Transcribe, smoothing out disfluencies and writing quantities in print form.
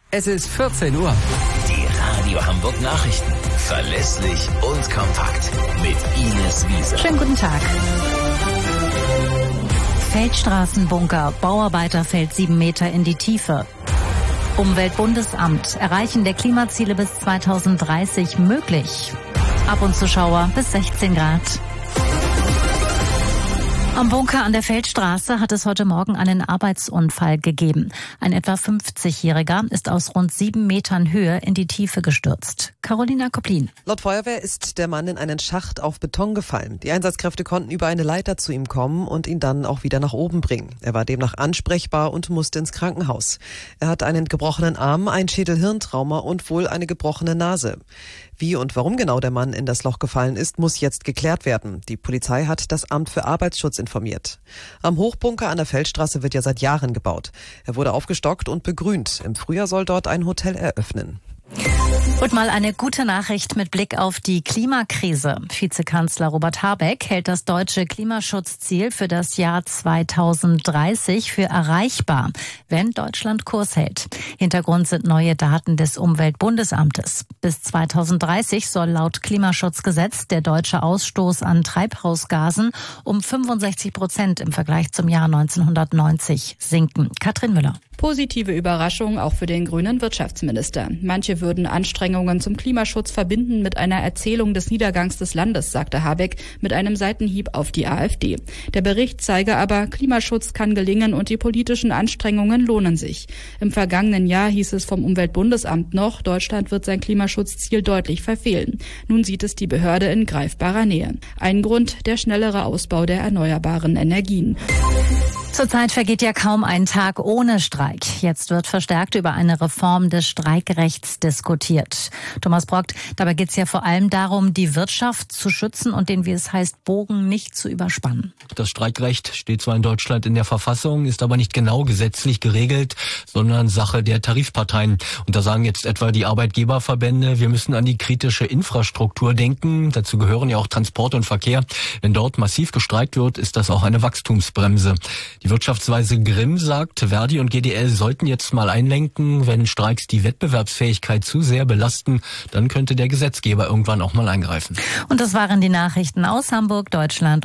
Es ist 14 Uhr. Die Radio Hamburg Nachrichten. Verlässlich und kompakt. Mit Ines Wiese. Schönen guten Tag. Feldstraßenbunker. Bauarbeiter fällt 7 Meter in die Tiefe. Umweltbundesamt. Erreichen der Klimaziele bis 2030 möglich. Ab und zu Schauer bis 16 Grad. Am Bunker an der Feldstraße hat es heute Morgen einen Arbeitsunfall gegeben. Ein etwa 50-Jähriger ist aus rund 7 Metern Höhe in die Tiefe gestürzt. Carolina Koplin. Laut Feuerwehr ist der Mann in einen Schacht auf Beton gefallen. Die Einsatzkräfte konnten über eine Leiter zu ihm kommen und ihn dann auch wieder nach oben bringen. Er war demnach ansprechbar und musste ins Krankenhaus. Er hat einen gebrochenen Arm, ein Schädel-Hirntrauma und wohl eine gebrochene Nase. Wie und warum genau der Mann in das Loch gefallen ist, muss jetzt geklärt werden. Die Polizei hat das Amt für Arbeitsschutz informiert. Am Hochbunker an der Feldstraße wird ja seit Jahren gebaut. Er wurde aufgestockt und begrünt. Im Frühjahr soll dort ein Hotel eröffnen. Und mal eine gute Nachricht mit Blick auf die Klimakrise. Vizekanzler Robert Habeck hält das deutsche Klimaschutzziel für das Jahr 2030 für erreichbar, wenn Deutschland Kurs hält. Hintergrund sind neue Daten des Umweltbundesamtes. Bis 2030 soll laut Klimaschutzgesetz der deutsche Ausstoß an Treibhausgasen um 65% im Vergleich zum Jahr 1990 sinken. Katrin Müller. Positive Überraschung auch für den grünen Wirtschaftsminister. Manche würden Anstrengungen zum Klimaschutz verbinden mit einer Erzählung des Niedergangs des Landes, sagte Habeck mit einem Seitenhieb auf die AfD. Der Bericht zeige aber, Klimaschutz kann gelingen und die politischen Anstrengungen lohnen sich. Im vergangenen Jahr hieß es vom Umweltbundesamt noch, Deutschland wird sein Klimaschutzziel deutlich verfehlen. Nun sieht es die Behörde in greifbarer Nähe. Ein Grund, der schnellere Ausbau der erneuerbaren Energien. Zurzeit vergeht ja kaum ein Tag ohne Streik. Jetzt wird verstärkt über eine Reform des Streikrechts diskutiert. Thomas Brockt, dabei geht es ja vor allem darum, die Wirtschaft zu schützen und den, wie es heißt, Bogen nicht zu überspannen. Das Streikrecht steht zwar in Deutschland in der Verfassung, ist aber nicht genau gesetzlich geregelt, sondern Sache der Tarifparteien. Und da sagen jetzt etwa die Arbeitgeberverbände, wir müssen an die kritische Infrastruktur denken. Dazu gehören ja auch Transport und Verkehr. Wenn dort massiv gestreikt wird, ist das auch eine Wachstumsbremse. Die Wirtschaftsweise Grimm sagt, Verdi und GDL sollten jetzt mal einlenken. Wenn Streiks die Wettbewerbsfähigkeit zu sehr belasten, dann könnte der Gesetzgeber irgendwann auch mal eingreifen. Und das waren die Nachrichten aus Hamburg, Deutschland